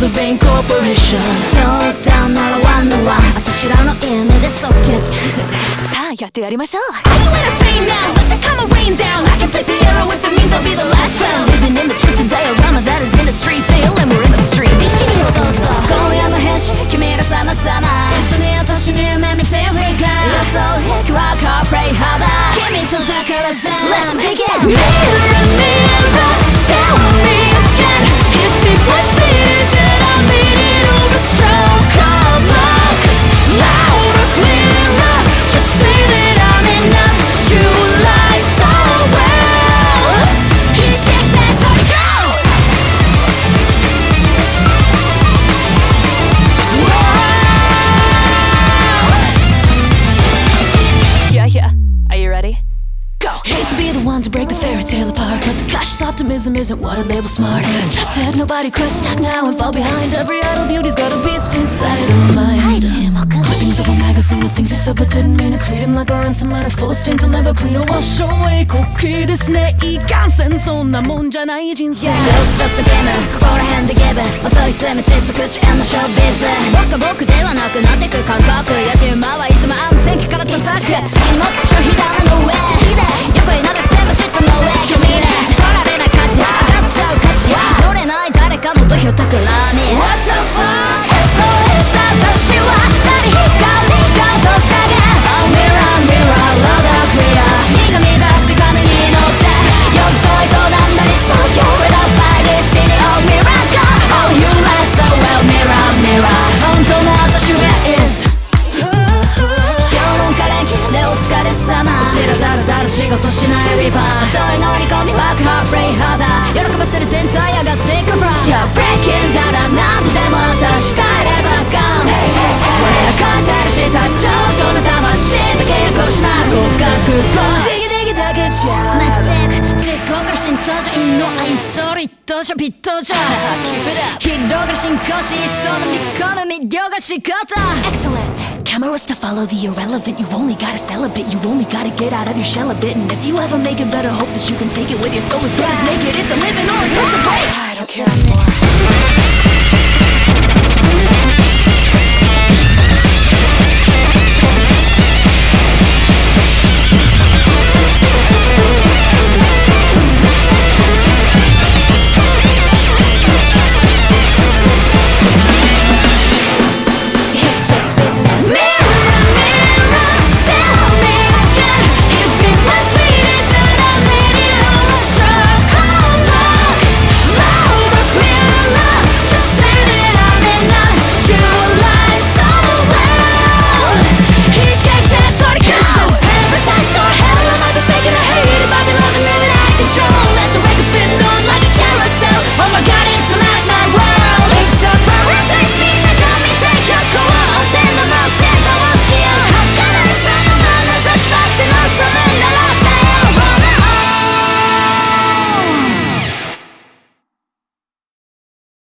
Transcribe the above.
of Bain Corporation そうだならワンのワン私らの家で即決さあやってやりましょう Are you entertained now? Let the karma rain down. I can play piano if it means I'll be the last clown. Living in the twisted diorama that is industry Fail and we're in the streets 一気にをどうぞ今夜も変身君ら様々一緒に私に夢見てフリーカー予想ヘックロックアープレイハーダー君とだから全 Let's dig in Mirror, mirror, tell me again. If it was me, then I made it over. Stroke of luck, louder, clearer. Just say that I'm enough. You lie so well. 一撃で取りgo. Yeah, are you ready? Go! Hate to be the one to break the fairy tale apart But the cautious optimism isn't what I label smart Trapped ahead, nobody quits, stop now and fall behind Every idle beauty's got a beast inside her mind Clippings of a magazine of things you said but didn't mean it Treat him like a ransom letter full of stains I'll never clean or wash away 滑稽ですねいかんせんそんなもんじゃない人生 Yeah ちょっとゲームここら辺でギブまとい詰め窒息地縁のショービズ僕ではなくなってく感覚やじ馬はいつも安全期から叩く好きにもっと消費棚の上好きです横に流せば嫉妬の上君で取られない価値上がっちゃう価値乗れない誰かの土俵たくらみ What the fuck SOS 私は誰光が落とす影 Oh mirror mirror loud and clear 死神だって髪に乗ってよく遠いとなんなりそう You're it up by destiny Oh mirror God Oh you lie so well mirror mirror 本当の私 Where is 正論可憐でお疲れ様うちらだらだら仕事しないリバー遠い乗り込みワークハープレイハーダー喜ばせる全体上がっていくフロー You're breaking down なんとでも私帰ればガン俺ら書いてるしたちょっとの魂だけ越しな合格後デギデギだけじゃマイクチェック実行から浸透上陰のアイドル一等者ピットじゃ広がる進行しそうな見込む魅了が仕方 Excellent! Cameras to follow the irrelevant You only gotta sell a bit You only gotta get out of your shell a bit And if you ever make it better Hope that you can take it with your soul as good as naked It's a living or a curse to break I don't care anymore